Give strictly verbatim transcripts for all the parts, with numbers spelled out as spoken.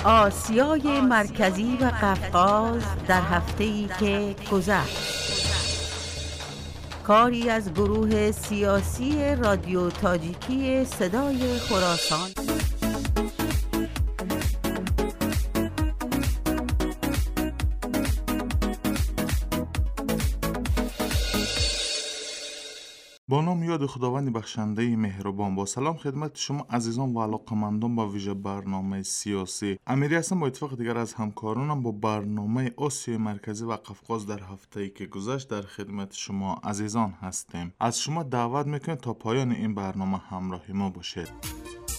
آسیای مرکزی و قفقاز در هفته‌ای که گذشت. کاری از گروه سیاسی رادیو تاجیکی صدای خراسان. با نام یاد خداوند بخشنده مهربان. با سلام خدمت شما عزیزان و علاقه‌مندان با ویژه برنامه سیاسی. امیری هستم با اتفاق دیگر از همکارانم با برنامه آسیای مرکزی و قفقاز در هفته‌ای که گذشت در خدمت شما عزیزان هستیم. از شما دعوت میکنیم تا پایان این برنامه همراه ما باشید.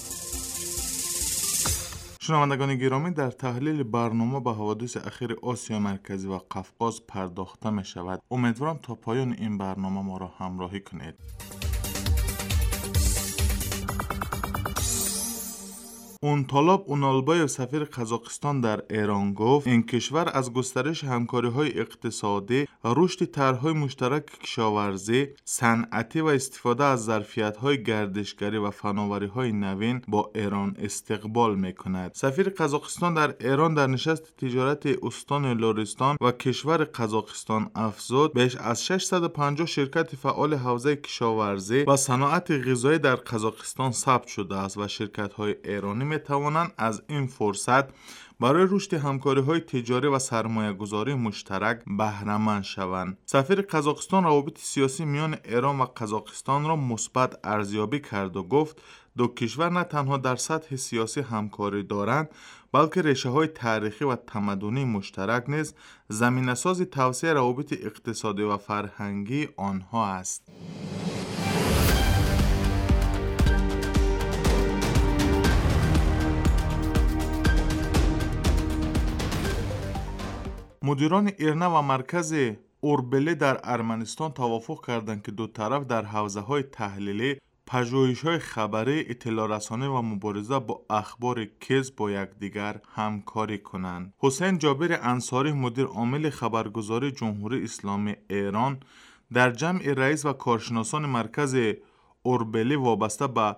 شنوندگان گرامی، در تحلیل برنامه به حوادث اخیر آسیا مرکزی و قفقاز پرداخته می شود. امیدوارم تا پایان این برنامه ما را همراهی کنید. اونطالاب اونالبایف سفیر قزاقستان در ایران گفت این کشور از گسترش همکاری‌های اقتصادی، رشد طرح‌های مشترک کشاورزی، صنعتی و استفاده از ظرفیت‌های گردشگری و فناوری‌های نوین با ایران استقبال می‌کند. سفیر قزاقستان در ایران در نشست تجارت استان لرستان و کشور قزاقستان افزود بیش از ششصد و پنجاه شرکت فعال حوزه کشاورزی و صنعت غذایی در قزاقستان ثبت شده است و شرکت‌های ایرانی می توانند از این فرصت برای رشد همکاری‌های تجاری و سرمایه‌گذاری مشترک بهره مند شوند. سفیر قزاقستان روابط سیاسی میان ایران و قزاقستان را مثبت ارزیابی کرد و گفت دو کشور نه تنها در سطح سیاسی همکاری دارند، بلکه ریشه‌های تاریخی و تمدنی مشترک نیز زمینه‌ساز توسعه روابط اقتصادی و فرهنگی آنها است. مدیران ایرنا و مرکز اوربلی در ارمنستان توافق کردند که دو طرف در حوزه‌های تحلیلی، پژوهش‌های خبری، اطلاع رسانی و مبارزه با اخبار کذب با یکدیگر همکاری کنند. حسین جابر انصاری، مدیر عامل خبرگزاری جمهوری اسلامی ایران، در جمع رئیس و کارشناسان مرکز اوربلی وابسته به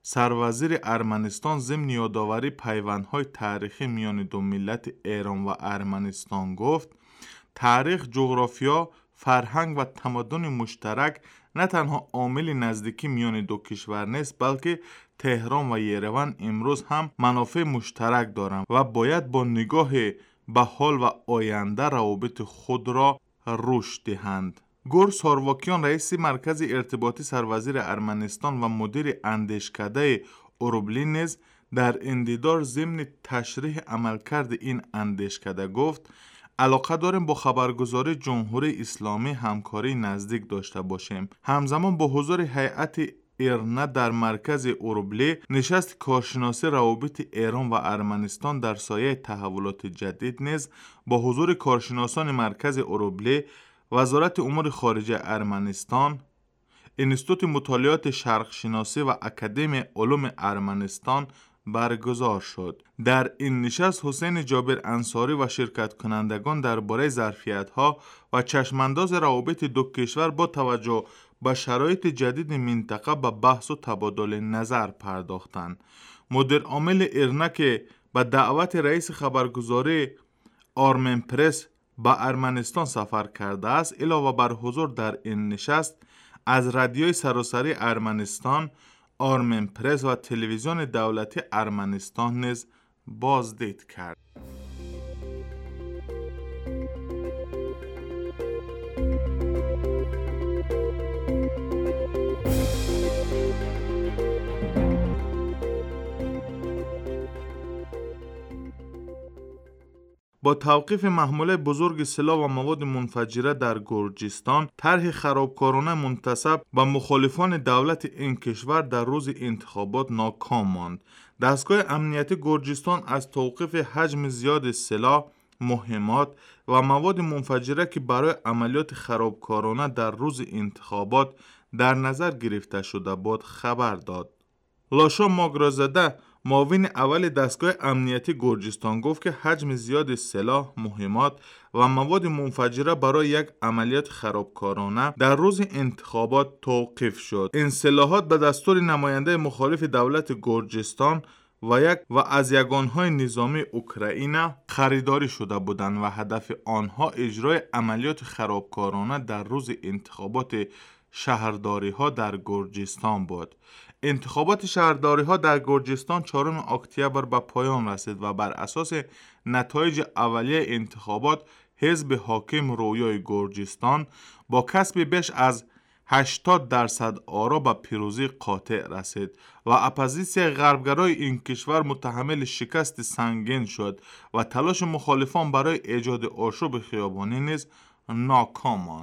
سروزیر ارمنستان ضمن یادآوری پیوندهای تاریخی میان دو ملت ایران و ارمنستان گفت تاریخ، جغرافیا، فرهنگ و تمدن مشترک نه تنها عامل نزدیکی میان دو کشور نیست، بلکه تهران و یریون امروز هم منافع مشترک دارند و باید با نگاه به حال و آینده روابط خود را رشد دهند. گور سارواکیان، رئیس مرکز ارتباطی سروزیر ارمنستان و مدیر اندیشکده اوربلی نیز در این دیدار ضمن تشریح عملکرد این اندیشکده گفت علاقه داریم با خبرگزاری جمهوری اسلامی همکاری نزدیک داشته باشیم. همزمان با حضور هیئت ایرنا در مرکز اوربلی نشست کارشناسی روابط ایران و ارمنستان در سایه تحولات جدید نیز با حضور کارشناسان مرکز اوربلی، وزارت امور خارجه ارمنستان، انستیتوت مطالعات شرق شناسی و اکادمی علوم ارمنستان برگزار شد. در این نشست حسین جابر انصاری و شرکت کنندگان درباره ظرفیت‌ها و چشمانداز روابط دو کشور با توجه به شرایط جدید منطقه به بحث و تبادل نظر پرداختند. مدیر عامل ایرنا که به دعوت رئیس خبرگزاری آرمن پرس به ارمنستان سفر کرده است، علاوه بر حضور در این نشست از رادیوی سراسری ارمنستان، آرمن پرس و تلویزیون دولتی ارمنستان نیز بازدید کرد. با توقیف محموله بزرگ سلاح و مواد منفجره در گرجستان، طرح خرابکارانه منتسب به مخالفان دولت این کشور در روز انتخابات ناکام ماند. دستگاه امنیتی گرجستان از توقیف حجم زیاد سلاح، مهمات و مواد منفجره که برای عملیات خرابکارانه در روز انتخابات در نظر گرفته شده بود خبر داد. لاشا ماگرازاده، معاون اول دستگاه امنیتی گرجستان گفت که حجم زیاد سلاح، مهمات و مواد منفجره برای یک عملیات خرابکارانه در روز انتخابات توقیف شد. این اصلاحات به دستور نماینده مخالف دولت گرجستان و یک و از یگانهای نظامی اوکراین خریداری شده بودند و هدف آنها اجرای عملیات خرابکارانه در روز انتخابات شهرداری ها در گرجستان بود. انتخابات شهرداری ها در گرجستان چهارم اکتبر به پایان رسید و بر اساس نتایج اولیه انتخابات حزب حاکم رویای گرجستان با کسب بیش از هشتاد درصد آرا به پیروزی قاطع رسید و اپوزیسیون غربگرای این کشور متحمل شکست سنگین شد و تلاش مخالفان برای ایجاد آشوب خیابانی نیز ناکام ماند.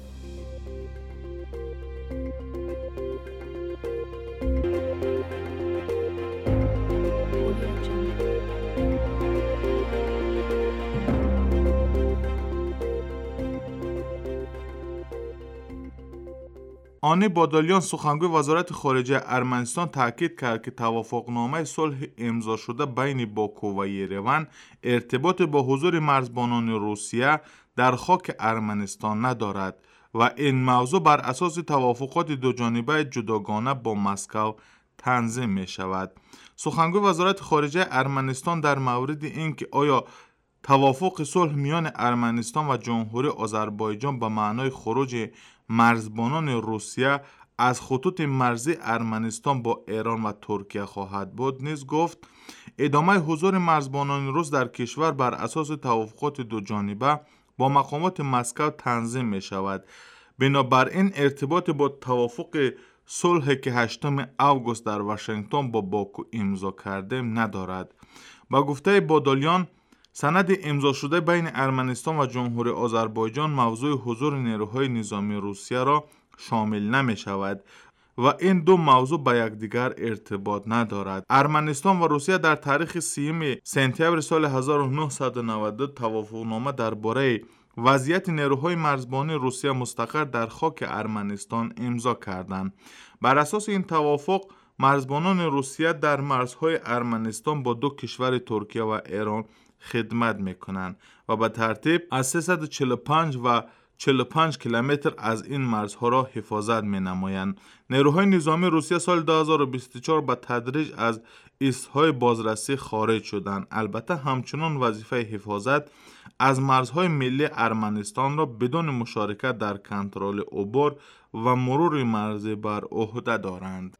آنی بادالیان سخنگوی وزارت خارجه ارمنستان تاکید کرد که توافقنامه صلح امضا شده بین باکو و یریون ارتباط با حضور مرزبانان روسیه در خاک ارمنستان ندارد و این موضوع بر اساس توافقات دوجانبه جداگانه با مسکو تنظیم می شود. سخنگوی وزارت خارجه ارمنستان در مورد اینکه آیا توافق صلح میان ارمنستان و جمهوری آذربایجان به معنای خروج مرزبانان روسیه از خطوط مرزی ارمنستان با ایران و ترکیه خواهد بود نیز گفت ادامه حضور مرزبانان روس در کشور بر اساس توافقات دوجانبه با مقامات مسکو تنظیم می شود. بنابراین ارتباط با توافق صلح که هشتم اوگوست در واشنگتن با باکو امضا کرده ندارد. با گفته بادالیان سند امضا شده بین ارمنستان و جمهوری آذربایجان موضوع حضور نیروهای نظامی روسیه را شامل نمی شود و این دو موضوع به یکدیگر ارتباط ندارد. ارمنستان و روسیه در تاریخ سیوم سپتامبر سال هزار و نهصد و نود و دو توافقنامه درباره وضعیت نیروهای مرزبانی روسیه مستقر در خاک ارمنستان امضا کردند. بر اساس این توافق مرزبانان روسیه در مرزهای ارمنستان با دو کشور ترکیه و ایران خدمت میکنند و به ترتیب از سیصد و چهل و پنج و چهل و پنج کیلومتر از این مرزها را حفاظت می نمایند. نیروهای نظامی روسیه سال دو هزار و بیست و چهار به تدریج از ایستهای بازرسی خارج شدند. البته همچنان وظیفه حفاظت از مرزهای ملی ارمنستان را بدون مشارکت در کنترل عبور و مرور مرزی بر عهده دارند.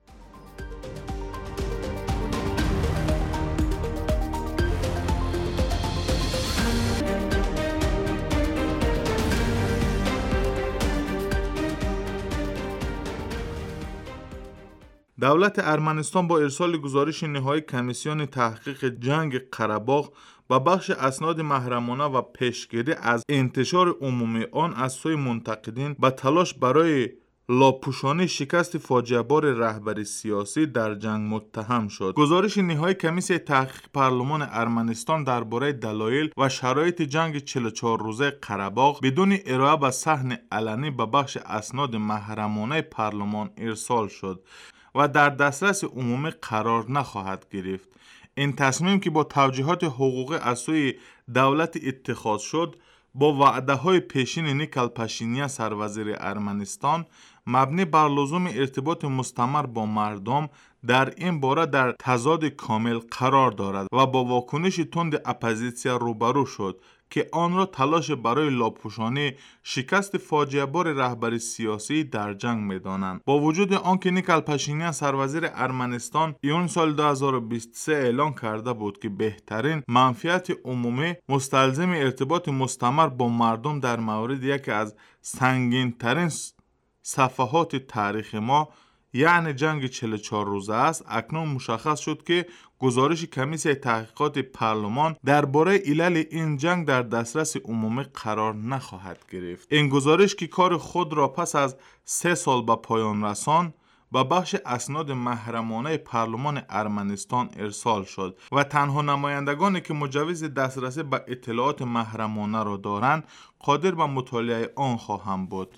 دولت ارمنستان با ارسال گزارش نهایی کمیسیون تحقیق جنگ قره‌باغ و بخش اسناد محرمانه و پیشگیری از انتشار عمومی آن از سوی منتقدین به تلاش برای لاپوشانی شکست فاجعه بار رهبری سیاسی در جنگ متهم شد. گزارش نهایی کمیسیون تحقیق پارلمان ارمنستان درباره دلایل و شرایط جنگ چهل و چهار روزه قره‌باغ بدون ارائه به صحن علنی به بخش اسناد محرمانه پارلمان ارسال شد و در دسترس عمومی قرار نخواهد گرفت. این تصمیم که با توجیهات حقوقی از سوی دولت اتخاذ شد با وعده های پیشین نیکل پاشینیان سروزیر ارمنستان مبنی بر لزوم ارتباط مستمر با مردم در این باره در تضاد کامل قرار دارد و با واکنش تند اپوزیسیون روبرو شد که آن را تلاش برای لاپوشانی شکست فاجعه بار رهبری سیاسی در جنگ می‌دانند. با وجود آنکه نیکل پاشینیان سروزیر ارمنستان ایون سال دو هزار و بیست و سه اعلان کرده بود که بهترین منفعت عمومی مستلزم ارتباط مستمر با مردم در مورد یکی از سنگین‌ترین صفحات تاریخ ما یعنی جنگ چهل و چهار روزه است، اکنون مشخص شد که گزارش کمیسیون تحقیقات پارلمان درباره علل این جنگ در دسترس عمومی قرار نخواهد گرفت. این گزارش که کار خود را پس از سه سال به پایان رساند با بخش اسناد محرمانه پارلمان ارمنستان ارسال شد و تنها نمایندگانی که مجوز دسترسی به اطلاعات محرمانه را دارند قادر به مطالعه آن خواهند بود.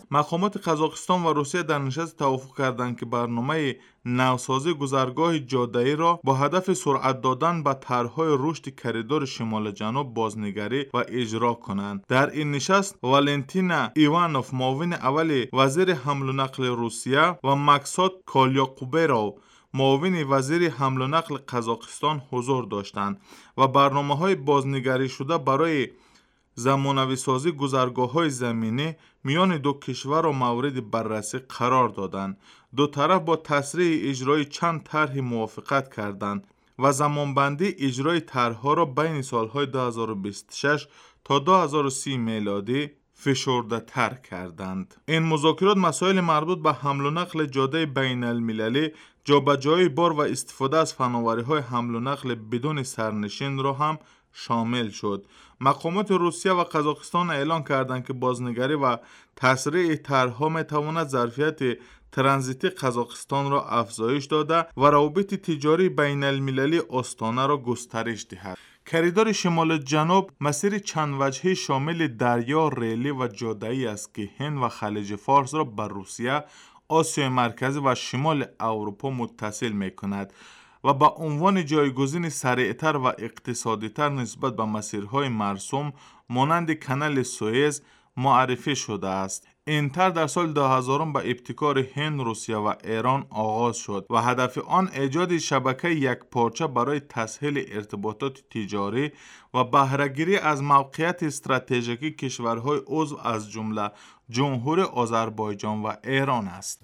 مقامات قزاقستان و روسیه در نشست توافق کردند که برنامه نوسازی گذرگاه جاده‌ای را با هدف سرعت دادن به طرح‌های رشد کریدور شمال جنوب بازنگری و اجرا کنند. در این نشست والنتینا ایوانوف معاون اول وزیر حمل و نقل روسیه و مقصود کالیاقوبرو معاون وزیر حمل و نقل قزاقستان حضور داشتند و برنامه‌های بازنگری شده برای زمانوی سازی گذرگاه‌های زمینی میان دو کشور را مورد بررسی قرار دادند. دو طرف با تسریع اجرای چند طرح موافقت کردند و زمانبندی اجرای طرح‌ها را بین سالهای دو هزار و بیست و شش تا دو هزار و سی میلادی فشرده تر کردند. این مذاکرات مسائل مربوط به حمل و نقل جاده بین المللی، جابجایی بار و استفاده از فناوری‌های حمل و نقل بدون سرنشین را هم شامل شد. مقامات روسیه و قزاقستان اعلام کردند که بازنگری و تسریع طرح‌ها می‌تواند ظرفیت ترانزیتی قزاقستان را افزایش داده و روابط تجاری بین المللی آستانه را گسترش دهد. کریدور شمال جنوب مسیر چند وجهه شامل دریا، ریلی و جاده‌ای است که هند و خلیج فارس را به روسیه، آسیای مرکزی و شمال اروپا متصل می‌کند و با عنوان جایگزین سریعتر و اقتصادی‌تر نسبت به مسیرهای مرسوم مانند کانال سوئز معرفی شده است. این طرح در سال دو هزار به ابتکار هند، روسیه و ایران آغاز شد و هدف آن ایجاد شبکه یک پارچه برای تسهیل ارتباطات تجاری و بهره‌گیری از موقعیت استراتژیکی کشورهای عضو از جمله جمهوری آذربایجان و ایران است.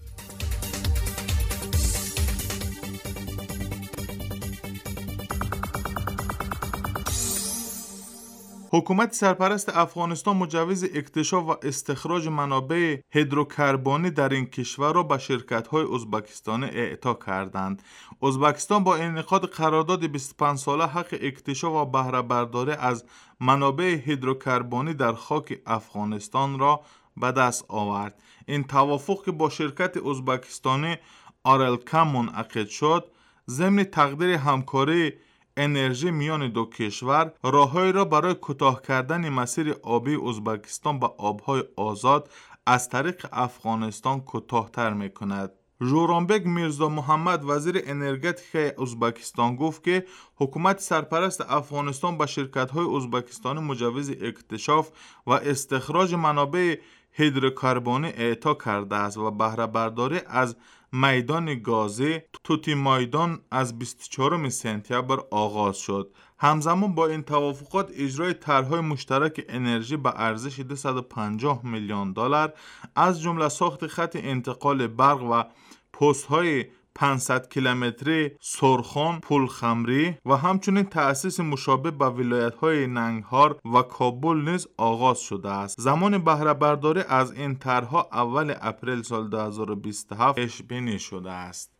حکومت سرپرست افغانستان مجوز اکتشاف و استخراج منابع هیدروکربنی در این کشور را به شرکت‌های ازبکستانی اعطا کردند. ازبکستان با انعقاد قرارداد بیست و پنج ساله حق اکتشاف و بهره برداری از منابع هیدروکربنی در خاک افغانستان را به دست آورد. این توافق که با شرکت ازبکستانی آرلکم منعقد شد، ضمن تقدیر همکاری انرژی میان دو کشور، راههایی را برای کوتاه کردن مسیر آبی ازبکستان به آبهای آزاد از طریق افغانستان کوتاه‌تر می‌کند. جورانبک میرزا محمد وزیر انرژتیک ازبکستان گفت که حکومت سرپرست افغانستان به شرکت‌های ازبکستانی مجوز اکتشاف و استخراج منابع هیدروکربنی اعطا کرده است و بهره برداری از میدان گازی توتی میدان از بیست و چهارم سپتامبر آغاز شد. همزمان با این توافقات اجرای طرح‌های مشترک انرژی به ارزش دویست و پنجاه میلیون دلار از جمله ساخت خط انتقال برق و پست‌های پانصد کیلومتری سرخان پولخمری و همچنین تأسیس مشابه به ولایت‌های ننگرهار و کابل نیز آغاز شده است. زمان بهره برداری از این طرح‌ها اول اپریل سال دو هزار و بیست و هفت پیش بینی شده است.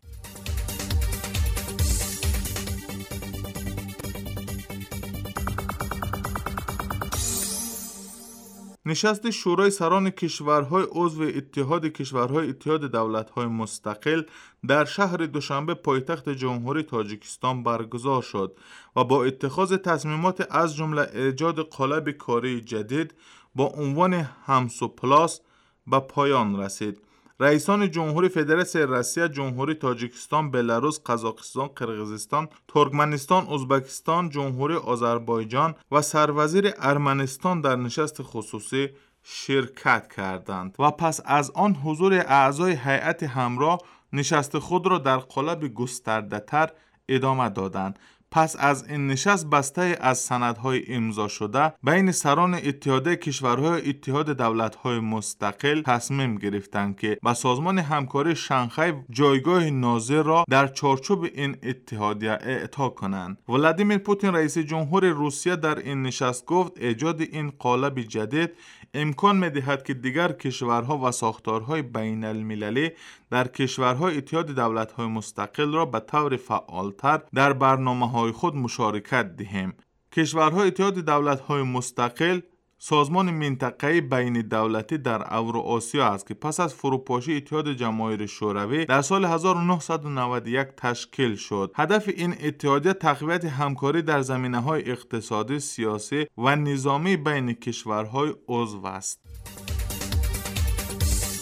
نشست شورای سران کشورهای عضو اتحاد کشورهای اتحاد دولت‌های مستقل در شهر دوشنبه پایتخت جمهوری تاجیکستان برگزار شد و با اتخاذ تصمیمات از جمله ایجاد قالب کاری جدید با عنوان همسو پلاس به پایان رسید. رئیسان جمهوری فدراسیون روسیه، جمهوری تاجیکستان، بلاروس، قزاقستان، قرقیزستان، ترکمنستان، ازبکستان، جمهوری آذربایجان و سروزیر ارمنستان در نشست خصوصی شرکت کردند و پس از آن حضور اعضای هیئت همراه نشست خود را در قالب گسترده‌تر ادامه دادند. پس از این نشست بسته از سندهای امضا شده بین سران اتحادیه کشورهای اتحاد دولت‌های مستقل تصمیم گرفتند که به سازمان همکاری شانگهای جایگاه ناظر را در چارچوب این اتحادیه اعطا کنند. ولادیمیر پوتین رئیس جمهور روسیه در این نشست گفت ایجاد این قالب جدید امکان می‌دهد که دیگر کشورها و ساختارهای بین المللی در کشورهای اتحاد دولت‌های مستقل را به طور فعالتر در برنامه‌های خود مشارکت دهیم. کشورهای اتحاد دولت‌های مستقل سازمان منطقه‌ای بین دولتی در اوراسیا است که پس از فروپاشی اتحاد جماهیر شوروی در سال هزار و نهصد و نود و یک تشکیل شد. هدف این اتحادیه تقویت همکاری در زمینه‌های اقتصادی، سیاسی و نظامی بین کشورهای عضو است.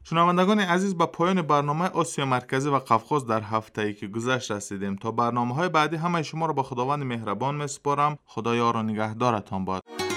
شنوندگان عزیز، به پایان برنامه آسیا مرکزی و قفقاز در هفته‌ای که گذشت رسیدیم. تا برنامه‌های بعدی همه شما را به خداوند مهربان می‌سپارم. خدا یار و نگهدارتان باد.